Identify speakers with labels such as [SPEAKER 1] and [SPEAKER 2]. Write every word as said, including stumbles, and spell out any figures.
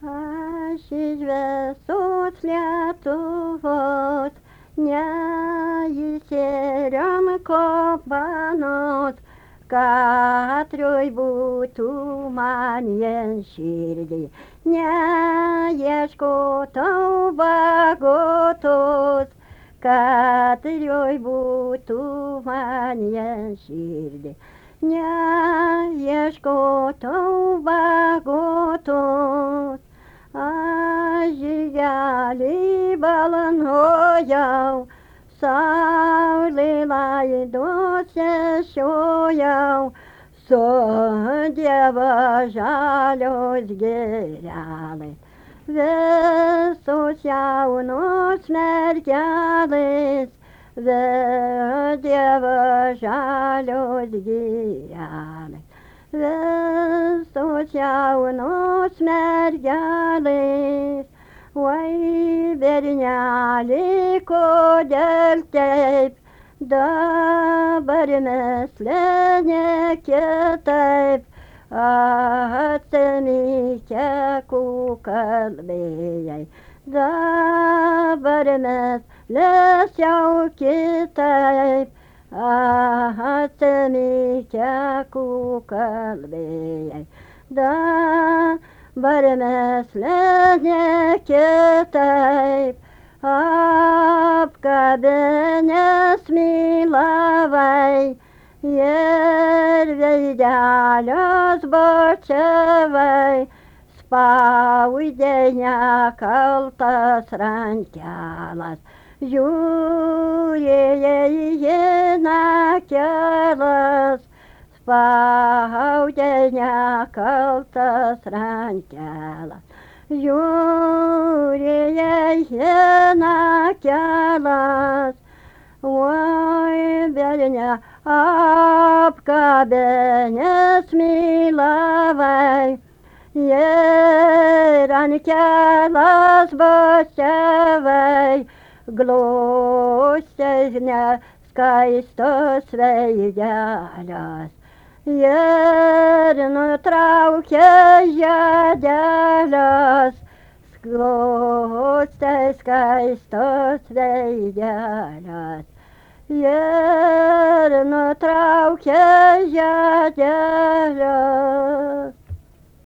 [SPEAKER 1] Aš iš visos Lietuvos, neišėrėm kopanos, katrioj būtų man vien širdį, neieškotau vagotos, katrioj būtų man vien širdį, neieškotau vagotos. Aš žygelį balanojau, saulė laidosi šiojau, sodėva žalios gėlelės, visos jaunos mergelės, vedėva žalios gėlelės. Visos jaunos mergelės, oi berneli, kodėl taip, dabar mes lenė kitaip, atsimykę kalbėjai, dabar mes lesiau kitaip, atsimykę kalbėjai, dabar mes lenė kitaip, apkabinęs mylavai ir veidelius bučiavai, spaudei nekaltas rankelas, žiūrėjai į nakelas, spaudei nekaltas rankelas, žiūrėjai į nakelas, oi berne apkabinęs mylavai ir rankelas bučiavai, glostei neskaistos veidelius ir nutraukei žiedelius, glostei skaistos veidelius ir nutraukei žiedelius.